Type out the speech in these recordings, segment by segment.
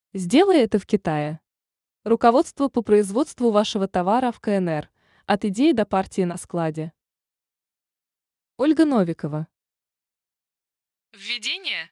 Сделай это в Китае. Руководство по производству вашего товара в КНР. От идеи до партии на складе. Ольга Новикова. Введение.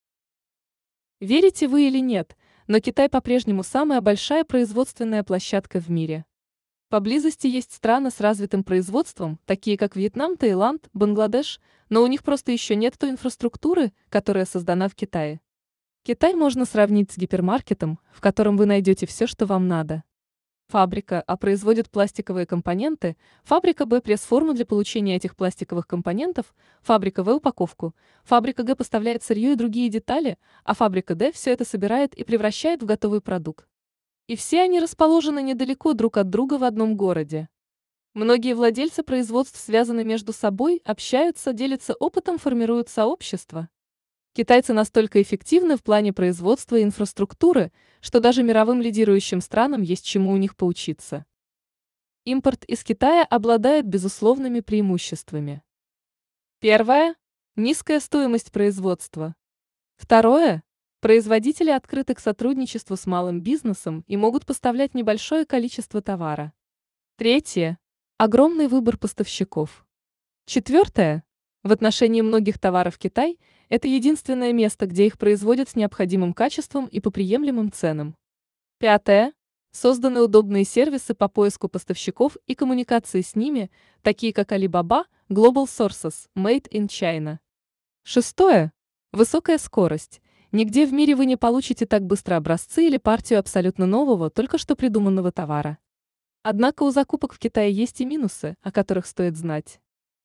Верите вы или нет, но Китай по-прежнему самая большая производственная площадка в мире. Поблизости есть страны с развитым производством, такие как Вьетнам, Таиланд, Бангладеш, но у них просто еще нет той инфраструктуры, которая создана в Китае. Китай можно сравнить с гипермаркетом, в котором вы найдете все, что вам надо. Фабрика А производит пластиковые компоненты, фабрика Б пресс-форму для получения этих пластиковых компонентов, фабрика В упаковку, фабрика Г поставляет сырье и другие детали, а фабрика Д все это собирает и превращает в готовый продукт. И все они расположены недалеко друг от друга в одном городе. Многие владельцы производств связаны между собой, общаются, делятся опытом, формируют сообщества. Китайцы настолько эффективны в плане производства и инфраструктуры, что даже мировым лидирующим странам есть чему у них поучиться. Импорт из Китая обладает безусловными преимуществами. Первое – низкая стоимость производства. Второе – производители открыты к сотрудничеству с малым бизнесом и могут поставлять небольшое количество товара. Третье – огромный выбор поставщиков. Четвертое – в отношении многих товаров Китай – это единственное место, где их производят с необходимым качеством и по приемлемым ценам. Пятое – созданы удобные сервисы по поиску поставщиков и коммуникации с ними, такие как Alibaba, Global Sources, Made in China. Шестое – высокая скорость. Нигде в мире вы не получите так быстро образцы или партию абсолютно нового, только что придуманного товара. Однако у закупок в Китае есть и минусы, о которых стоит знать.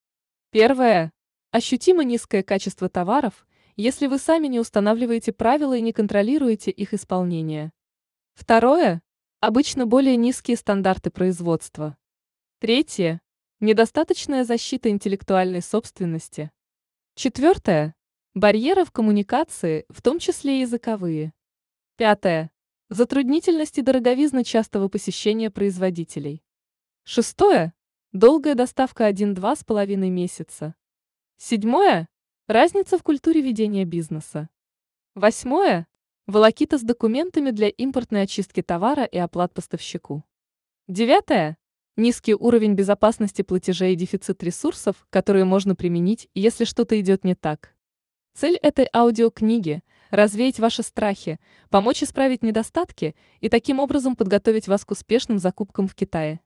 Первое. Ощутимо низкое качество товаров, если вы сами не устанавливаете правила и не контролируете их исполнение. Второе. Обычно более низкие стандарты производства. Третье. Недостаточная защита интеллектуальной собственности. Четвертое. Барьеры в коммуникации, в том числе и языковые. Пятое. Затруднительность и дороговизна частого посещения производителей. Шестое. Долгая доставка 1–2,5 месяца. Седьмое – разница в культуре ведения бизнеса. Восьмое – волокита с документами для импортной очистки товара и оплат поставщику. Девятое – низкий уровень безопасности платежей и дефицит ресурсов, которые можно применить, если что-то идет не так. Цель этой аудиокниги – развеять ваши страхи, помочь исправить недостатки и таким образом подготовить вас к успешным закупкам в Китае.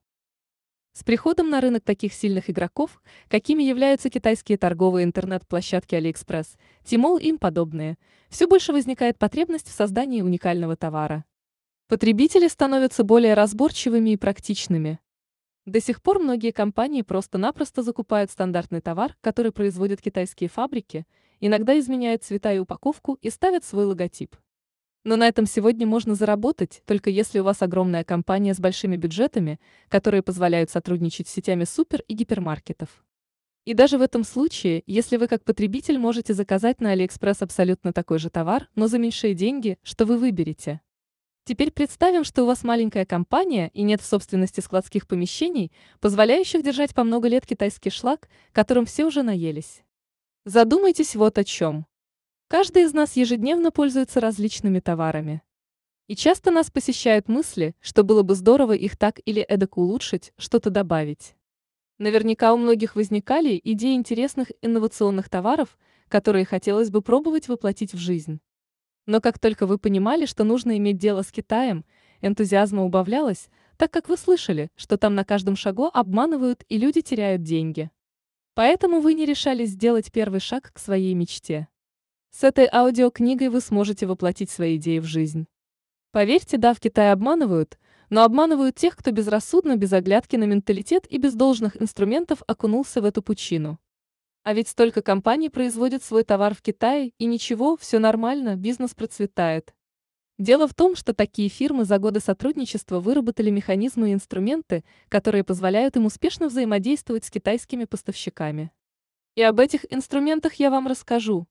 С приходом на рынок таких сильных игроков, какими являются китайские торговые интернет-площадки AliExpress, Tmall и им подобные, все больше возникает потребность в создании уникального товара. Потребители становятся более разборчивыми и практичными. До сих пор многие компании просто-напросто закупают стандартный товар, который производят китайские фабрики, иногда изменяют цвета и упаковку и ставят свой логотип. Но на этом сегодня можно заработать, только если у вас огромная компания с большими бюджетами, которые позволяют сотрудничать с сетями супер- и гипермаркетов. И даже в этом случае, если вы как потребитель можете заказать на AliExpress абсолютно такой же товар, но за меньшие деньги, что вы выберете. Теперь представим, что у вас маленькая компания и нет в собственности складских помещений, позволяющих держать по много лет китайский шлак, которым все уже наелись. Задумайтесь вот о чем. Каждый из нас ежедневно пользуется различными товарами. И часто нас посещают мысли, что было бы здорово их так или эдак улучшить, что-то добавить. Наверняка у многих возникали идеи интересных инновационных товаров, которые хотелось бы пробовать воплотить в жизнь. Но как только вы понимали, что нужно иметь дело с Китаем, энтузиазма убавлялось, так как вы слышали, что там на каждом шагу обманывают и люди теряют деньги. Поэтому вы не решались сделать первый шаг к своей мечте. С этой аудиокнигой вы сможете воплотить свои идеи в жизнь. Поверьте, да, в Китае обманывают, но обманывают тех, кто безрассудно, без оглядки на менталитет и без должных инструментов окунулся в эту пучину. А ведь столько компаний производят свой товар в Китае, и ничего, все нормально, бизнес процветает. Дело в том, что такие фирмы за годы сотрудничества выработали механизмы и инструменты, которые позволяют им успешно взаимодействовать с китайскими поставщиками. И об этих инструментах я вам расскажу.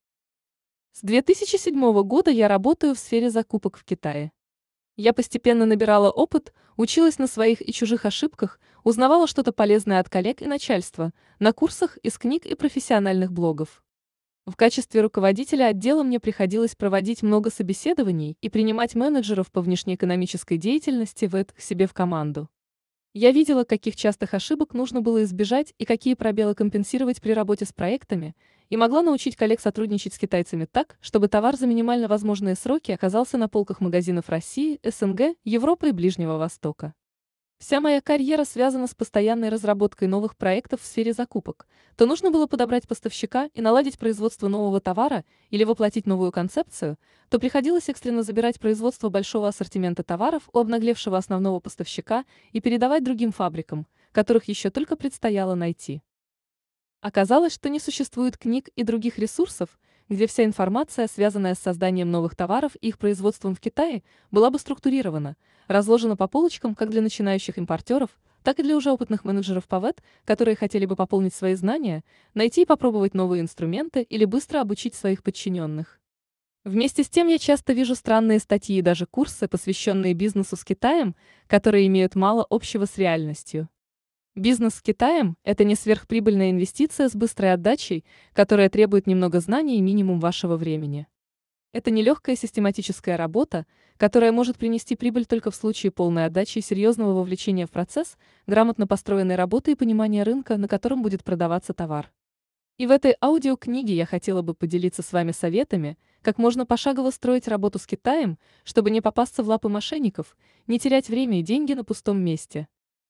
С 2007 года я работаю в сфере закупок в Китае. Я постепенно набирала опыт, училась на своих и чужих ошибках, узнавала что-то полезное от коллег и начальства, на курсах, из книг и профессиональных блогов. В качестве руководителя отдела мне приходилось проводить много собеседований и принимать менеджеров по внешнеэкономической деятельности к себе в команду. Я видела, каких частых ошибок нужно было избежать и какие пробелы компенсировать при работе с проектами, и могла научить коллег сотрудничать с китайцами так, чтобы товар за минимально возможные сроки оказался на полках магазинов России, СНГ, Европы и Ближнего Востока. Вся моя карьера связана с постоянной разработкой новых проектов в сфере закупок. То нужно было подобрать поставщика и наладить производство нового товара или воплотить новую концепцию, то приходилось экстренно забирать производство большого ассортимента товаров у обнаглевшего основного поставщика и передавать другим фабрикам, которых еще только предстояло найти. Оказалось, что не существует книг и других ресурсов, где вся информация, связанная с созданием новых товаров и их производством в Китае, была бы структурирована, разложена по полочкам как для начинающих импортеров, так и для уже опытных менеджеров по которые хотели бы пополнить свои знания, найти и попробовать новые инструменты или быстро обучить своих подчиненных. Вместе с тем я часто вижу странные статьи и даже курсы, посвященные бизнесу с Китаем, которые имеют мало общего с реальностью. Бизнес с Китаем – это не сверхприбыльная инвестиция с быстрой отдачей, которая требует немного знаний и минимум вашего времени. Это нелегкая систематическая работа, которая может принести прибыль только в случае полной отдачи и серьезного вовлечения в процесс, грамотно построенной работы и понимания рынка, на котором будет продаваться товар. И в этой аудиокниге я хотела бы поделиться с вами советами, как можно пошагово строить работу с Китаем, чтобы не попасться в лапы мошенников, не терять время и деньги на пустом месте.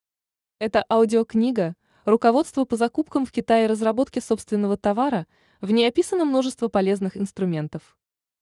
Это аудиокнига «Руководство по закупкам в Китае и разработке собственного товара», в ней описано множество полезных инструментов.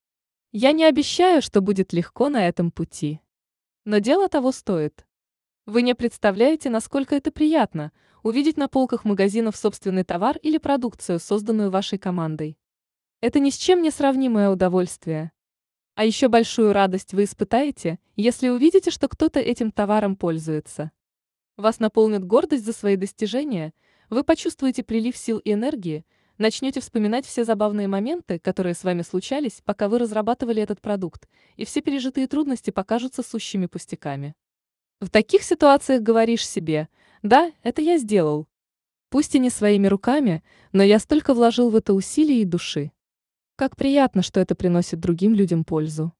Я не обещаю, что будет легко на этом пути. Но дело того стоит. Вы не представляете, насколько это приятно – увидеть на полках магазинов собственный товар или продукцию, созданную вашей командой. Это ни с чем не сравнимое удовольствие. А еще большую радость вы испытаете, если увидите, что кто-то этим товаром пользуется. Вас наполнит гордость за свои достижения, вы почувствуете прилив сил и энергии, начнете вспоминать все забавные моменты, которые с вами случались, пока вы разрабатывали этот продукт, и все пережитые трудности покажутся сущими пустяками. В таких ситуациях говоришь себе: «Да, это я сделал. Пусть и не своими руками, но я столько вложил в это усилий и души. Как приятно, что это приносит другим людям пользу».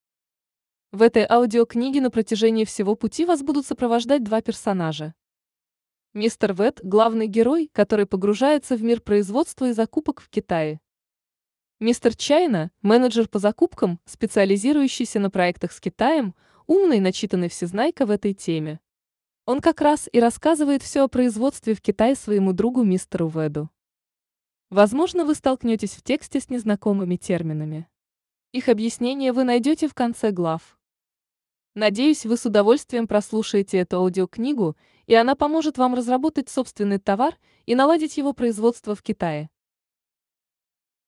В этой аудиокниге на протяжении всего пути вас будут сопровождать два персонажа. Мистер Вэт – главный герой, который погружается в мир производства и закупок в Китае. Мистер Чайна – менеджер по закупкам, специализирующийся на проектах с Китаем, умный, начитанный всезнайка в этой теме. Он как раз и рассказывает все о производстве в Китае своему другу мистеру Веду. Возможно, вы столкнетесь в тексте с незнакомыми терминами. Их объяснение вы найдете в конце глав. Надеюсь, вы с удовольствием прослушаете эту аудиокнигу, и она поможет вам разработать собственный товар и наладить его производство в Китае.